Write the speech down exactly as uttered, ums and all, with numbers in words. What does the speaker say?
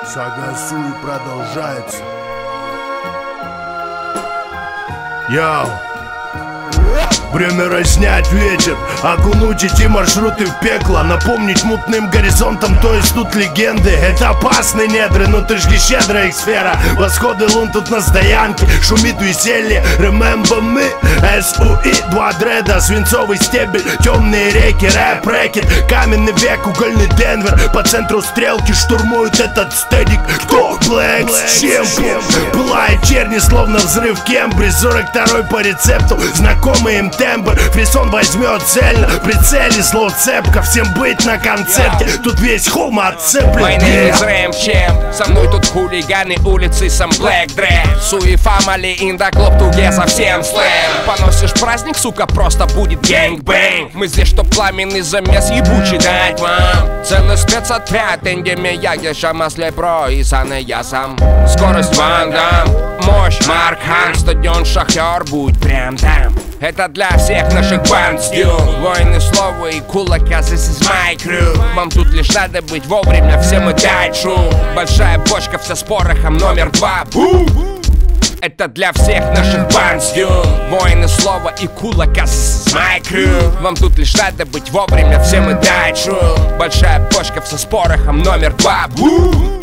Согласую, продолжается. Йоу. Время разнять вечер, окунуть эти маршруты в пекло, напомнить мутным горизонтом, то есть тут легенды. Это опасные недры, но ты ж не щедрая их сфера. Восходы лун тут на стоянке, шумит веселье. Remember me, эс у и, два дреда, свинцовый стебель, темные реки, рэп-рэкет, каменный век, угольный Денвер. По центру стрелки штурмует этот стедик. Кто? Блэк, с чем? Пылает черни, словно взрыв Кембридж. сорок второй по рецепту, знакомый им тембр. Фрисон возьмет цельно, в прицеле слово цепка. Всем быть на концерте, тут весь холм отцеплен. My name is Рэм Чем, со мной тут хулиганы улицы, сам Black Dread. Суи family in the club, туге совсем слэм. Поносишь праздник, сука, просто будет гэнг-бэнг. Мы здесь, что пламенный замес ебучий дать вам. Целый спецотряд, эндемия, еша масле про и саны я сам. Скорость Ван Дам, мощь Марк Хан, стадион Шахтер, будь прям там. Это для всех наших банд стил. Воины слова и кулака, this is my crew. Вам тут лишь надо быть вовремя, все мы дать шум. Большая бочка, вся с порохом номер два. Бу! Это для всех наших банд стил. Воины слова и кулака, this is my crew. Вам тут лишь надо быть вовремя, все мы дать шум. Большая бочка, вся с порохом номер два. Бу!